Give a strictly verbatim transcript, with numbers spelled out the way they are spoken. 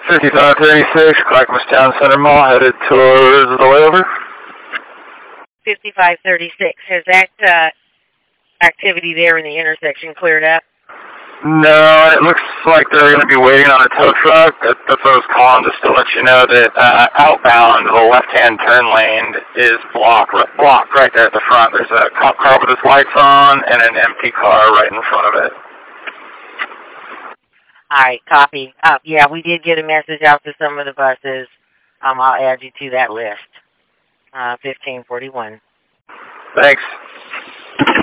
fifty-five thirty-six, Clackamas Town Center Mall, headed towards the layover. fifty-five thirty-six, has that uh, activity there in the intersection cleared up? No, it looks like they're going to be waiting on a tow truck. That's what I was calling, just to let you know that uh, outbound, the left-hand turn lane is blocked, blocked right there at the front. There's a cop car with its lights on and an empty car right in front of it. All right, copy. Uh, yeah, we did get a message out to some of the buses. Um, I'll add you to that list. Uh, fifteen forty-one. Thanks.